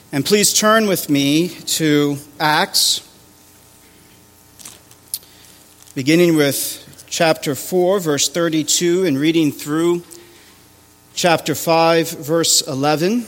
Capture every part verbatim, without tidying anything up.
And please turn with me to Acts, beginning with chapter four, verse thirty-two, and reading through chapter five, verse eleven.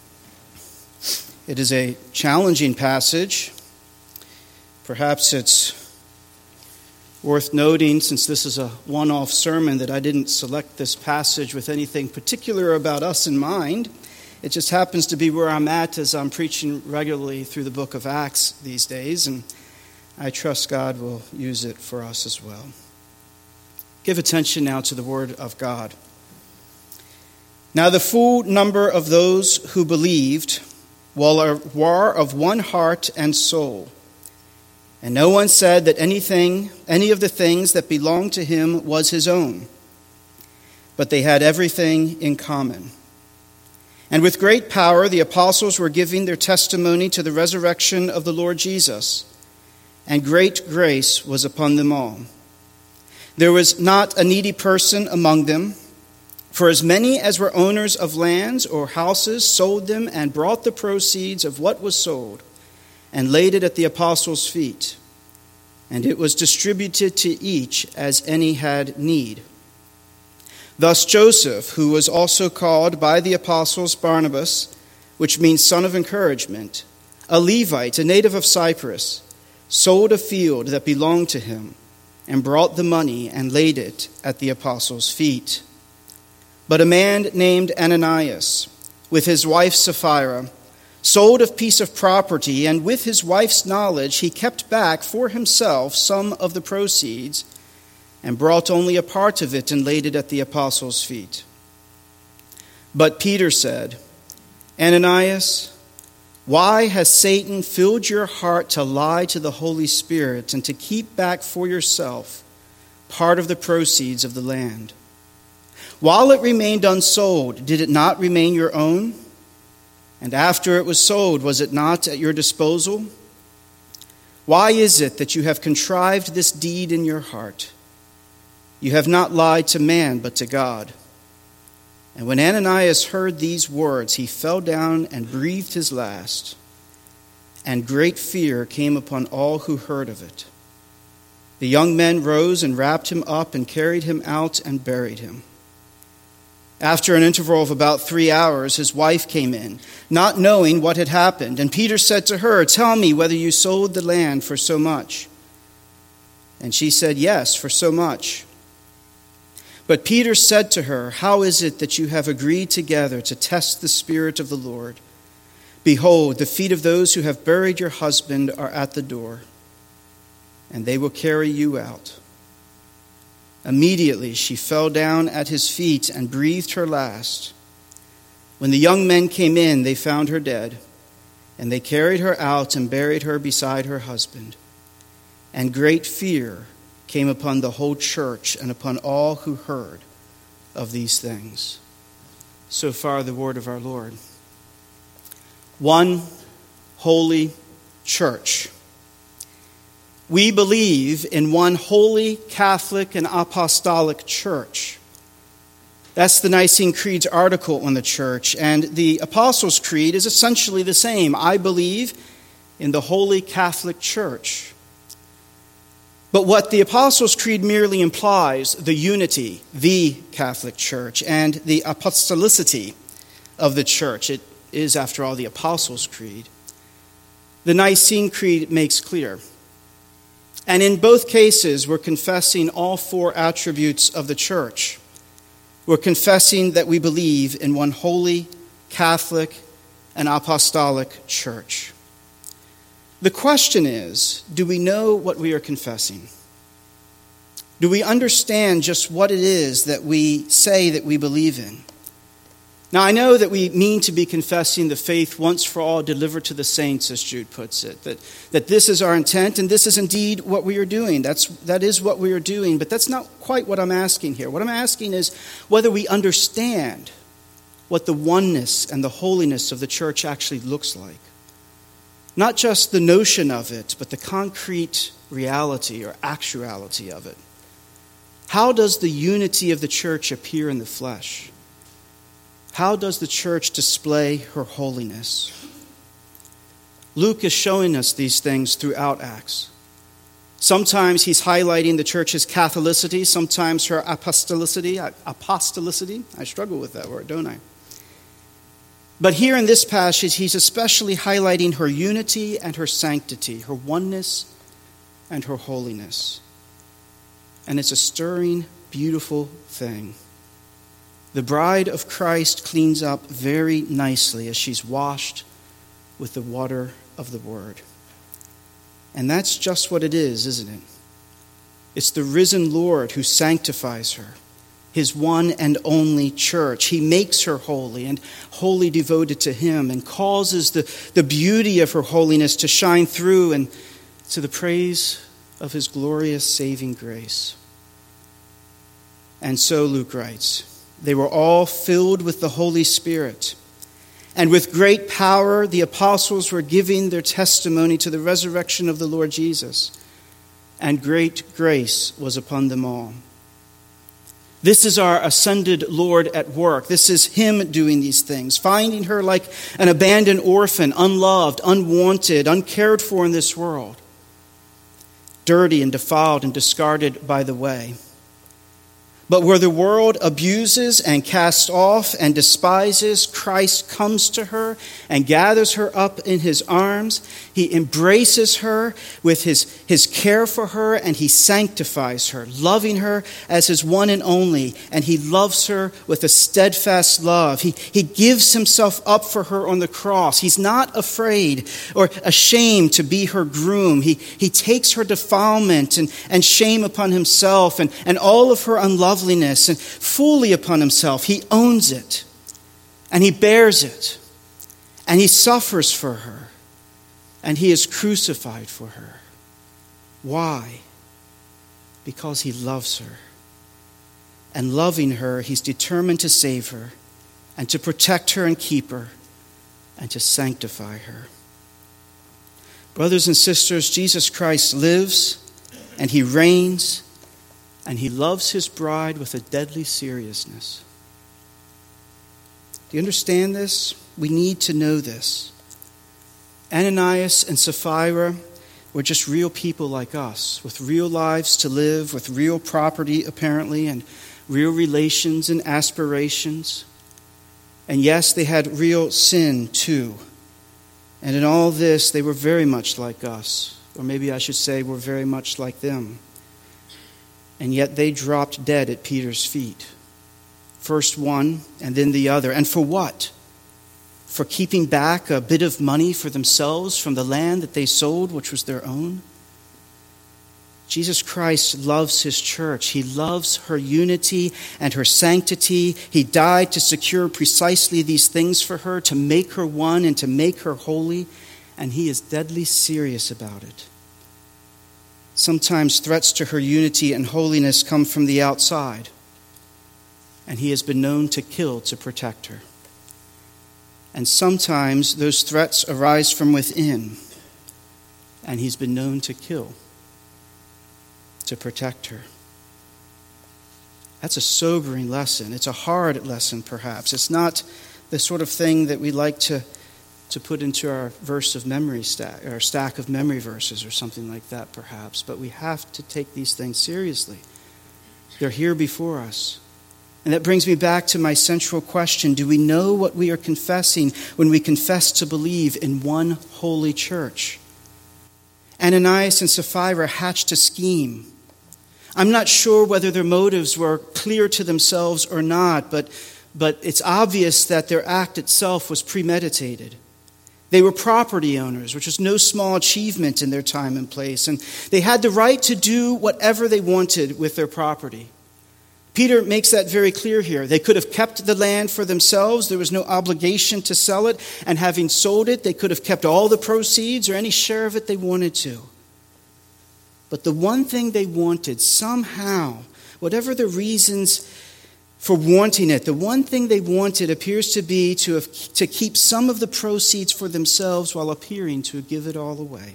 It is a challenging passage. Perhaps it's worth noting, since this is a one-off sermon, that I didn't select this passage with anything particular about us in mind. It just happens to be where I'm at as I'm preaching regularly through the book of Acts these days, and I trust God will use it for us as well. Give attention now to the word of God. Now the full number of those who believed were of one heart and soul, and no one said that anything, any of the things that belonged to him was his own, but they had everything in common. And with great power, the apostles were giving their testimony to the resurrection of the Lord Jesus, and great grace was upon them all. There was not a needy person among them, for as many as were owners of lands or houses sold them and brought the proceeds of what was sold and laid it at the apostles' feet, and it was distributed to each as any had need. Thus Joseph, who was also called by the apostles Barnabas, which means son of encouragement, a Levite, a native of Cyprus, sold a field that belonged to him and brought the money and laid it at the apostles' feet. But a man named Ananias, with his wife Sapphira, sold a piece of property, and with his wife's knowledge he kept back for himself some of the proceeds and brought only a part of it and laid it at the apostles' feet. But Peter said, Ananias, why has Satan filled your heart to lie to the Holy Spirit and to keep back for yourself part of the proceeds of the land? While it remained unsold, did it not remain your own? And after it was sold, was it not at your disposal? Why is it that you have contrived this deed in your heart? You have not lied to man, but to God. And when Ananias heard these words, he fell down and breathed his last, and great fear came upon all who heard of it. The young men rose and wrapped him up and carried him out and buried him. After an interval of about three hours, his wife came in, not knowing what had happened. And Peter said to her, Tell me whether you sold the land for so much. And she said, Yes, for so much. But Peter said to her, How is it that you have agreed together to test the Spirit of the Lord? Behold, the feet of those who have buried your husband are at the door, and they will carry you out. Immediately she fell down at his feet and breathed her last. When the young men came in, they found her dead, and they carried her out and buried her beside her husband. And great fear came upon the whole church and upon all who heard of these things. So far, the word of our Lord. One holy church. We believe in one holy, Catholic, and apostolic church. That's the Nicene Creed's article on the church, and the Apostles' Creed is essentially the same. I believe in the Holy Catholic Church. But what the Apostles' Creed merely implies, the unity, the Catholic Church, and the apostolicity of the church, it is, after all, the Apostles' Creed, the Nicene Creed makes clear. And in both cases, we're confessing all four attributes of the church. We're confessing that we believe in one holy, Catholic, and apostolic church. The question is, do we know what we are confessing? Do we understand just what it is that we say that we believe in? Now, I know that we mean to be confessing the faith once for all delivered to the saints, as Jude puts it, that, that this is our intent, and this is indeed what we are doing. That's, that is what we are doing, but that's not quite what I'm asking here. What I'm asking is whether we understand what the oneness and the holiness of the church actually looks like. Not just the notion of it, but the concrete reality or actuality of it. How does the unity of the church appear in the flesh? How does the church display her holiness? Luke is showing us these things throughout Acts. Sometimes he's highlighting the church's Catholicity, sometimes her apostolicity. Apostolicity? I struggle with that word, don't I? But here in this passage, he's especially highlighting her unity and her sanctity, her oneness and her holiness. And it's a stirring, beautiful thing. The bride of Christ cleans up very nicely as she's washed with the water of the Word. And that's just what it is, isn't it? It's the risen Lord who sanctifies her, his one and only church. He makes her holy and wholly devoted to him and causes the, the beauty of her holiness to shine through and to the praise of his glorious saving grace. And so, Luke writes, they were all filled with the Holy Spirit, and with great power the apostles were giving their testimony to the resurrection of the Lord Jesus, and great grace was upon them all. This is our ascended Lord at work. This is him doing these things, finding her like an abandoned orphan, unloved, unwanted, uncared for in this world, dirty and defiled and discarded by the way. But where the world abuses and casts off and despises, Christ comes to her and gathers her up in his arms. He embraces her with his, his care for her, and he sanctifies her, loving her as his one and only. And he loves her with a steadfast love. He, he gives himself up for her on the cross. He's not afraid or ashamed to be her groom. He, he takes her defilement and, and shame upon himself and, and all of her unloveliness and fully upon himself. He owns it, and he bears it, and he suffers for her, and he is crucified for her. Why? Because he loves her. And loving her, he's determined to save her and to protect her and keep her and to sanctify her. Brothers and sisters, Jesus Christ lives and he reigns, and he loves his bride with a deadly seriousness. Do you understand this? We need to know this. Ananias and Sapphira were just real people like us, with real lives to live, with real property apparently, and real relations and aspirations. And yes, they had real sin too. And in all this, they were very much like us. Or maybe I should say, were very much like them. And yet they dropped dead at Peter's feet. First one and then the other. And for what? For keeping back a bit of money for themselves from the land that they sold, which was their own? Jesus Christ loves his church. He loves her unity and her sanctity. He died to secure precisely these things for her, to make her one and to make her holy. And he is deadly serious about it. Sometimes threats to her unity and holiness come from the outside, and he has been known to kill to protect her. And sometimes those threats arise from within, and he's been known to kill to protect her. That's a sobering lesson. It's a hard lesson, perhaps. It's not the sort of thing that we like to to put into our verse of memory stack, or stack of memory verses or something like that, perhaps. But we have to take these things seriously. They're here before us. And that brings me back to my central question. Do we know what we are confessing when we confess to believe in one holy church? Ananias and Sapphira hatched a scheme. I'm not sure whether their motives were clear to themselves or not, but, but it's obvious that their act itself was premeditated. They were property owners, which was no small achievement in their time and place, and they had the right to do whatever they wanted with their property. Peter makes that very clear here. They could have kept the land for themselves. There was no obligation to sell it, and having sold it, they could have kept all the proceeds or any share of it they wanted to. But the one thing they wanted, somehow, whatever the reasons for wanting it, the one thing they wanted appears to be to, have, to keep some of the proceeds for themselves while appearing to give it all away.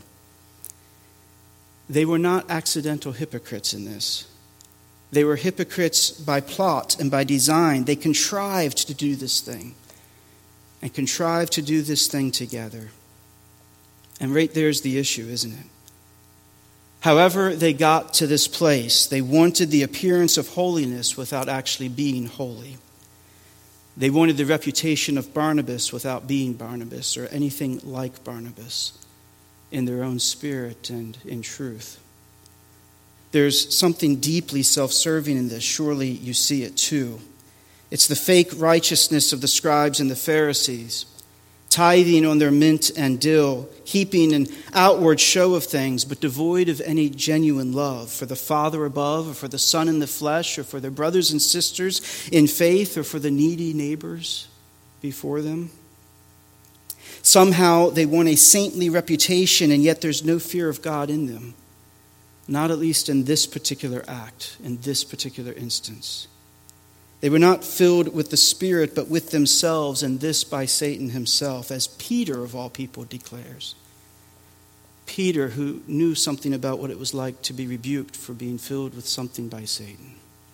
They were not accidental hypocrites in this. They were hypocrites by plot and by design. They contrived to do this thing and contrived to do this thing together. And right there's the issue, isn't it? However they got to this place, they wanted the appearance of holiness without actually being holy. They wanted the reputation of Barnabas without being Barnabas or anything like Barnabas in their own spirit and in truth. There's something deeply self-serving in this. Surely you see it too. It's the fake righteousness of the scribes and the Pharisees, tithing on their mint and dill, keeping an outward show of things, but devoid of any genuine love for the Father above, or for the Son in the flesh, or for their brothers and sisters in faith, or for the needy neighbors before them. Somehow they want a saintly reputation, and yet there's no fear of God in them. Not at least in this particular act, in this particular instance. They were not filled with the Spirit, but with themselves, and this by Satan himself, as Peter, of all people, declares. Peter, who knew something about what it was like to be rebuked for being filled with something by Satan.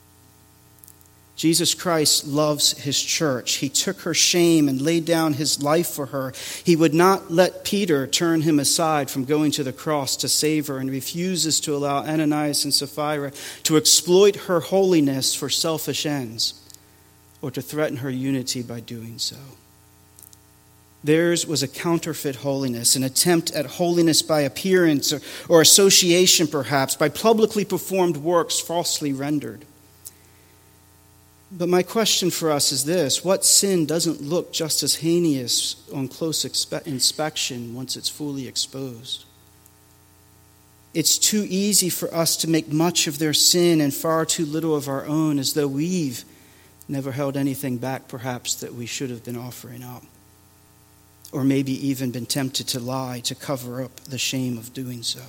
Jesus Christ loves his church. He took her shame and laid down his life for her. He would not let Peter turn him aside from going to the cross to save her, and refuses to allow Ananias and Sapphira to exploit her holiness for selfish ends or to threaten her unity by doing so. Theirs was a counterfeit holiness, an attempt at holiness by appearance or, or association perhaps, by publicly performed works falsely rendered. But my question for us is this: what sin doesn't look just as heinous on close expe- inspection once it's fully exposed? It's too easy for us to make much of their sin and far too little of our own, as though we've never held anything back perhaps that we should have been offering up. Or maybe even been tempted to lie to cover up the shame of doing so.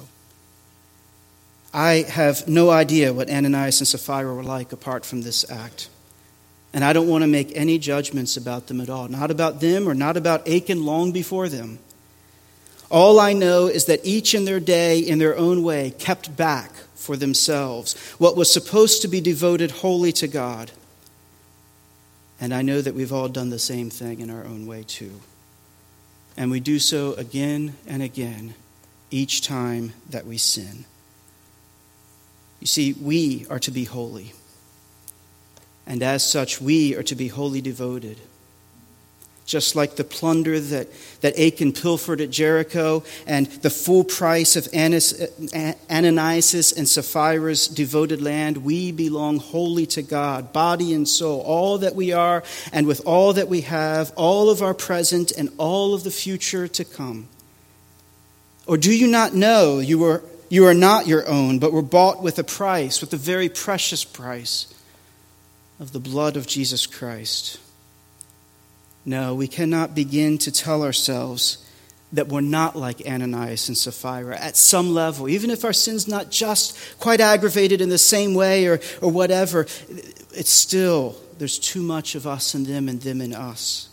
I have no idea what Ananias and Sapphira were like apart from this act. And I don't want to make any judgments about them at all. Not about them or not about Achan long before them. All I know is that each in their day, in their own way, kept back for themselves what was supposed to be devoted wholly to God. And I know that we've all done the same thing in our own way too. And we do so again and again, each time that we sin. You see, we are to be holy. And as such, we are to be wholly devoted. Just like the plunder that, that Achan pilfered at Jericho, and the full price of Ananias and Sapphira's devoted land, we belong wholly to God, body and soul, all that we are, and with all that we have, all of our present and all of the future to come. Or do you not know you are, you are not your own, but were bought with a price, with a very precious price of the blood of Jesus Christ? No, we cannot begin to tell ourselves that we're not like Ananias and Sapphira at some level, even if our sin's not just quite aggravated in the same way or, or whatever. It's still, there's too much of us in them and them in us.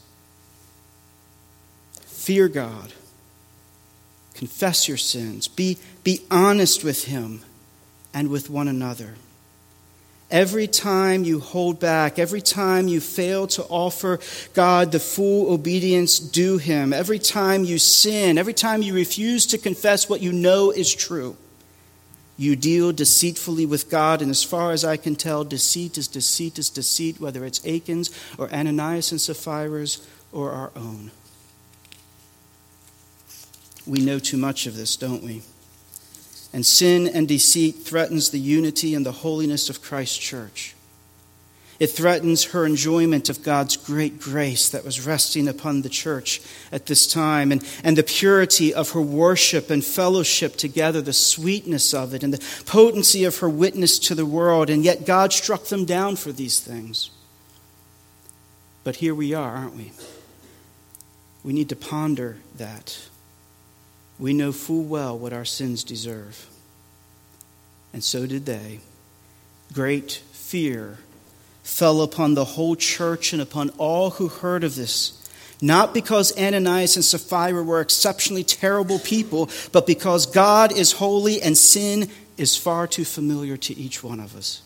Fear God. Confess your sins. Be, be honest with him and with one another. Every time you hold back, every time you fail to offer God the full obedience due him, every time you sin, every time you refuse to confess what you know is true, you deal deceitfully with God. And as far as I can tell, deceit is deceit is deceit, whether it's Achan's or Ananias and Sapphira's or our own. We know too much of this, don't we? And sin and deceit threatens the unity and the holiness of Christ's church. It threatens her enjoyment of God's great grace that was resting upon the church at this time, and, and the purity of her worship and fellowship together, the sweetness of it, and the potency of her witness to the world. And yet God struck them down for these things. But here we are, aren't we? We need to ponder that. We know full well what our sins deserve. And so did they. Great fear fell upon the whole church and upon all who heard of this. Not because Ananias and Sapphira were exceptionally terrible people, but because God is holy and sin is far too familiar to each one of us.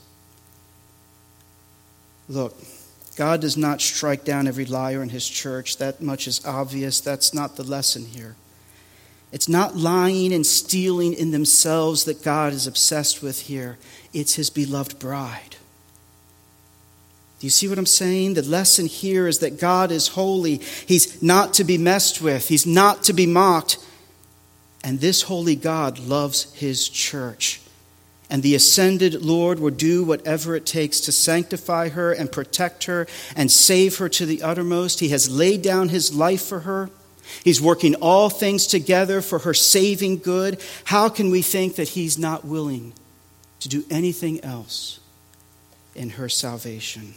Look, God does not strike down every liar in his church. That much is obvious. That's not the lesson here. It's not lying and stealing in themselves that God is obsessed with here. It's his beloved bride. Do you see what I'm saying? The lesson here is that God is holy. He's not to be messed with. He's not to be mocked. And this holy God loves his church. And the ascended Lord will do whatever it takes to sanctify her and protect her and save her to the uttermost. He has laid down his life for her. He's working all things together for her saving good. How can we think that he's not willing to do anything else in her salvation?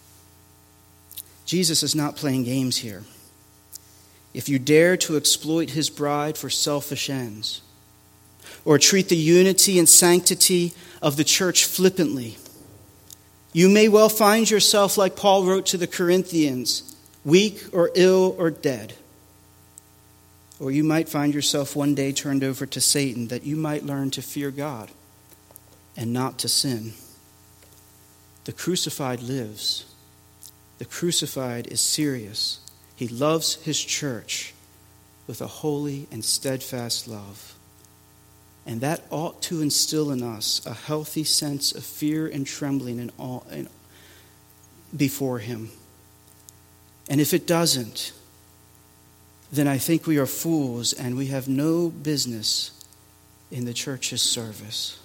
Jesus is not playing games here. If you dare to exploit his bride for selfish ends, or treat the unity and sanctity of the church flippantly, you may well find yourself, like Paul wrote to the Corinthians, weak or ill or dead. Or you might find yourself one day turned over to Satan, that you might learn to fear God and not to sin. The crucified lives. The crucified is serious. He loves his church with a holy and steadfast love. And that ought to instill in us a healthy sense of fear and trembling in all, in, before him. And if it doesn't, then I think we are fools and we have no business in the church's service.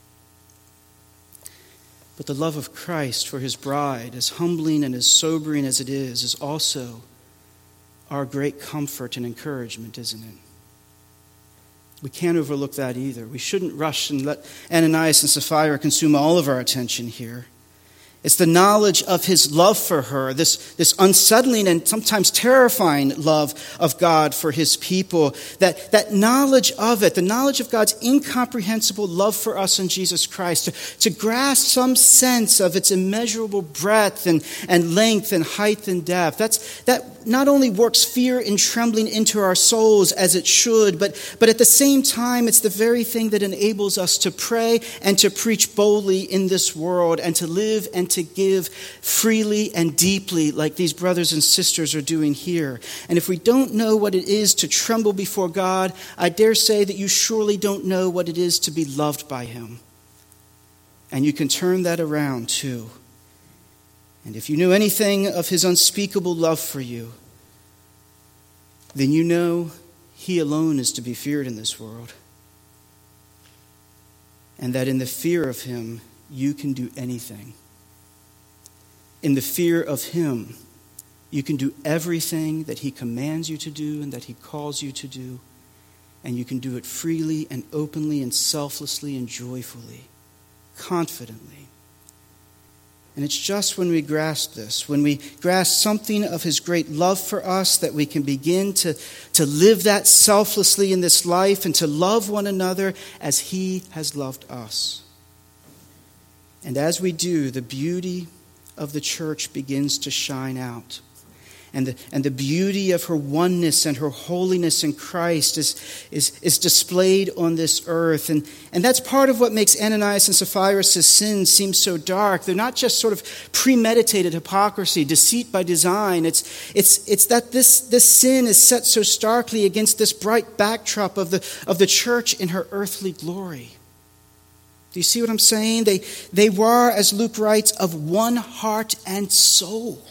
But the love of Christ for his bride, as humbling and as sobering as it is, is also our great comfort and encouragement, isn't it? We can't overlook that either. We shouldn't rush and let Ananias and Sapphira consume all of our attention here. It's the knowledge of his love for her, this, this unsettling and sometimes terrifying love of God for his people. That, that knowledge of it, the knowledge of God's incomprehensible love for us in Jesus Christ, to, to grasp some sense of its immeasurable breadth and, and length and height and depth. That's, that not only works fear and trembling into our souls as it should, but, but at the same time, it's the very thing that enables us to pray and to preach boldly in this world and to live and to give freely and deeply like these brothers and sisters are doing here. And if we don't know what it is to tremble before God, I dare say that you surely don't know what it is to be loved by him. And you can turn that around too. And if you know anything of his unspeakable love for you, then you know he alone is to be feared in this world. And that in the fear of him, you can do anything. In the fear of him, you can do everything that he commands you to do and that he calls you to do. And you can do it freely and openly and selflessly and joyfully, confidently. And it's just when we grasp this, when we grasp something of his great love for us, that we can begin to, to live that selflessly in this life and to love one another as he has loved us. And as we do, the beauty of the church begins to shine out. And the, and the beauty of her oneness and her holiness in Christ is, is, is displayed on this earth. And, and that's part of what makes Ananias and Sapphira's sins seem so dark. They're not just sort of premeditated hypocrisy, deceit by design. It's, it's, it's that this, this sin is set so starkly against this bright backdrop of the, of the church in her earthly glory. Do you see what I'm saying? They, they were, as Luke writes, of one heart and soul,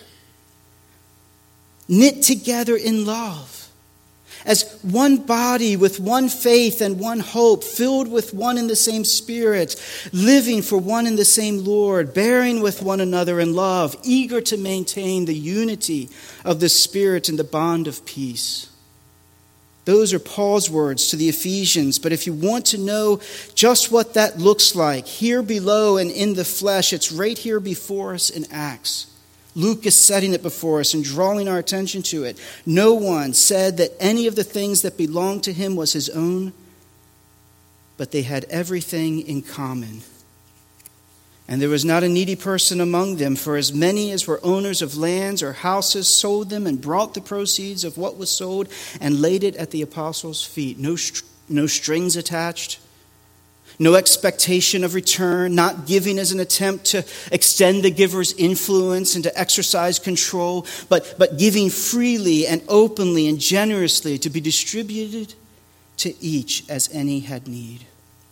knit together in love, as one body with one faith and one hope, filled with one and the same Spirit, living for one and the same Lord, bearing with one another in love, eager to maintain the unity of the Spirit in the bond of peace. Those are Paul's words to the Ephesians. But if you want to know just what that looks like, here below and in the flesh, it's right here before us in Acts. Luke is setting it before us and drawing our attention to it. No one said that any of the things that belonged to him was his own, but they had everything in common. And there was not a needy person among them, for as many as were owners of lands or houses sold them and brought the proceeds of what was sold and laid it at the apostles' feet. No, no strings attached, no expectation of return, not giving as an attempt to extend the giver's influence and to exercise control, but, but giving freely and openly and generously to be distributed to each as any had need.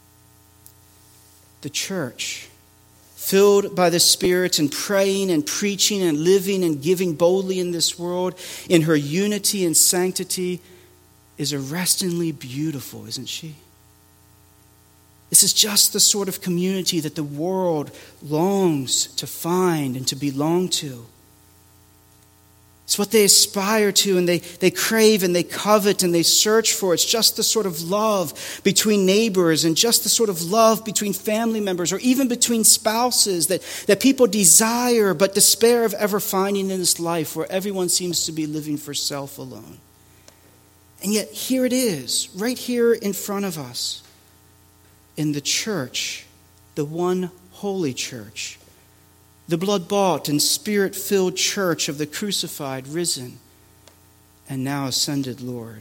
The church, filled by the Spirit and praying and preaching and living and giving boldly in this world, in her unity and sanctity, is arrestingly beautiful, isn't she? This is just the sort of community that the world longs to find and to belong to. It's what they aspire to and they, they crave and they covet and they search for. It's just the sort of love between neighbors and just the sort of love between family members or even between spouses that, that people desire but despair of ever finding in this life where everyone seems to be living for self alone. And yet here it is, right here in front of us. In the church, the one holy church, the blood-bought and spirit-filled church of the crucified, risen, and now ascended Lord.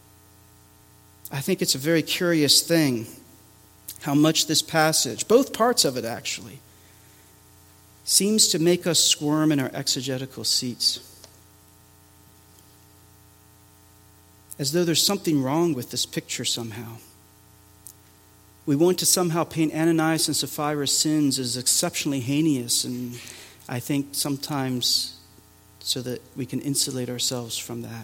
I think it's a very curious thing how much this passage, both parts of it actually, seems to make us squirm in our exegetical seats. As though there's something wrong with this picture somehow. We want to somehow paint Ananias and Sapphira's sins as exceptionally heinous, and I think sometimes so that we can insulate ourselves from that.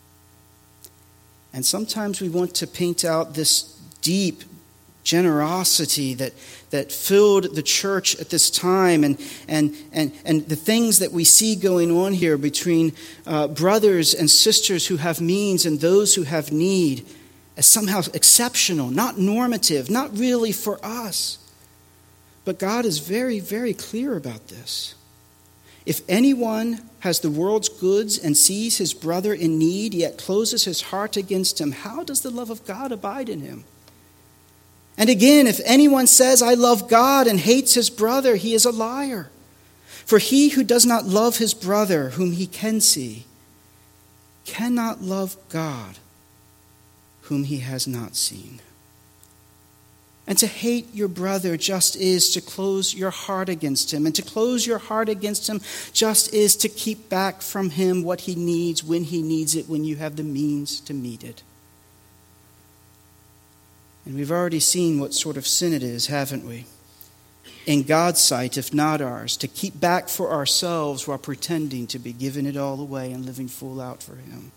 And sometimes we want to paint out this deep generosity that, that filled the church at this time, and, and, and, and the things that we see going on here between uh, brothers and sisters who have means and those who have need, as somehow exceptional, not normative, not really for us. But God is very, very clear about this. If anyone has the world's goods and sees his brother in need, yet closes his heart against him, how does the love of God abide in him? And again, if anyone says, I love God, and hates his brother, he is a liar. For he who does not love his brother, whom he can see, cannot love God, whom he has not seen. And to hate your brother just is to close your heart against him. And to close your heart against him just is to keep back from him what he needs when he needs it, when you have the means to meet it. And we've already seen what sort of sin it is, haven't we? In God's sight, if not ours, to keep back for ourselves while pretending to be giving it all away and living full out for him.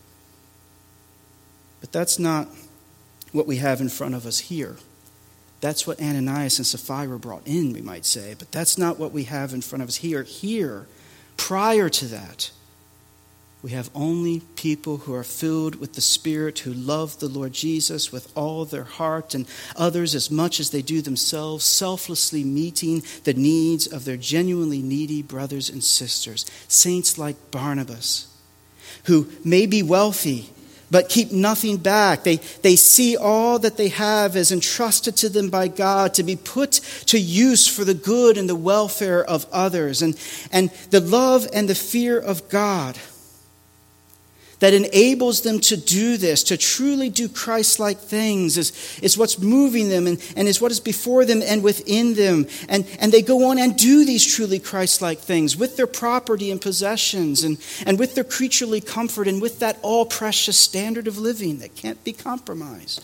But that's not what we have in front of us here. That's what Ananias and Sapphira brought in, we might say. But that's not what we have in front of us here. Here, prior to that, we have only people who are filled with the Spirit, who love the Lord Jesus with all their heart, and others as much as they do themselves, selflessly meeting the needs of their genuinely needy brothers and sisters. Saints like Barnabas, who may be wealthy, but keep nothing back. They, they see all that they have as entrusted to them by God to be put to use for the good and the welfare of others. And, and the love and the fear of God that enables them to do this, to truly do Christ-like things, is, is what's moving them and, and is what is before them and within them. And, and they go on and do these truly Christ-like things with their property and possessions and, and with their creaturely comfort and with that all-precious standard of living that can't be compromised.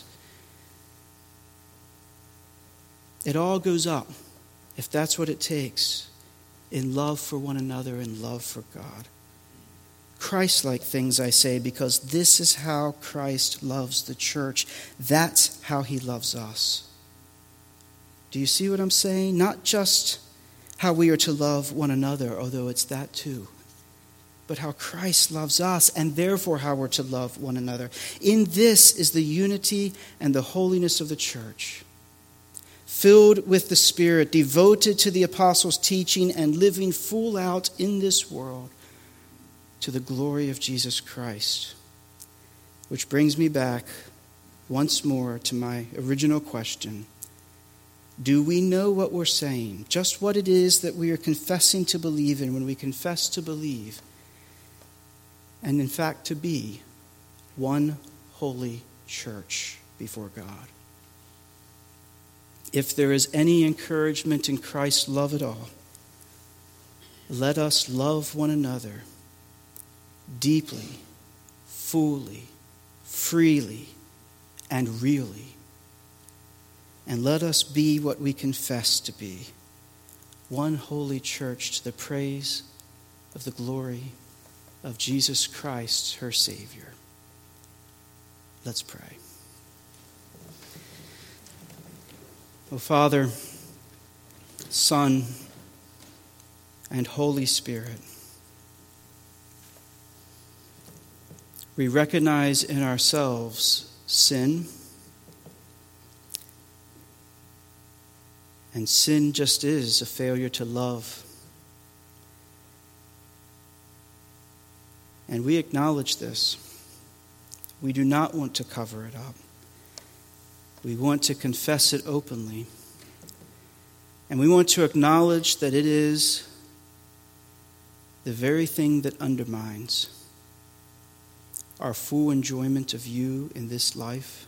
It all goes up, if that's what it takes, in love for one another and love for God. Christ-like things, I say, because this is how Christ loves the church. That's how he loves us. Do you see what I'm saying? Not just how we are to love one another, although it's that too, but how Christ loves us, and therefore how we're to love one another. In this is the unity and the holiness of the church, filled with the Spirit, devoted to the apostles' teaching, and living full out in this world to the glory of Jesus Christ. Which brings me back once more to my original question. Do we know what we're saying? Just what it is that we are confessing to believe in when we confess to believe, and in fact to be one holy church before God? If there is any encouragement in Christ's love at all, let us love one another deeply, fully, freely, and really. And let us be what we confess to be, one holy church to the praise of the glory of Jesus Christ, her Savior. Let's pray. O Father, Son, and Holy Spirit, we recognize in ourselves sin, and sin just is a failure to love. And we acknowledge this. We do not want to cover it up. We want to confess it openly. And we want to acknowledge that it is the very thing that undermines our full enjoyment of you in this life,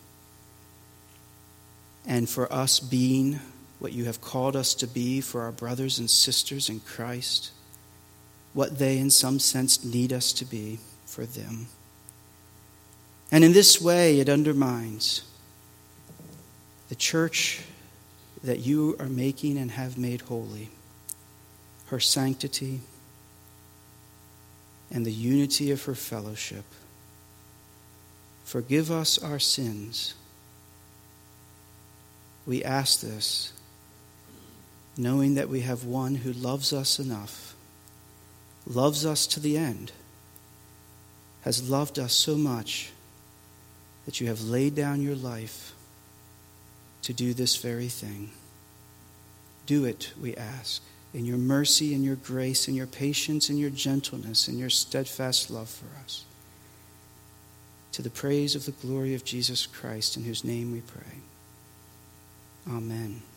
and for us being what you have called us to be for our brothers and sisters in Christ, what they in some sense need us to be for them. And in this way it undermines the church that you are making and have made holy, her sanctity and the unity of her fellowship. Forgive us our sins. We ask this, knowing that we have one who loves us enough, loves us to the end, has loved us so much that you have laid down your life to do this very thing. Do it, we ask, in your mercy and your grace and your patience and your gentleness and your steadfast love for us. To the praise of the glory of Jesus Christ, in whose name we pray. Amen.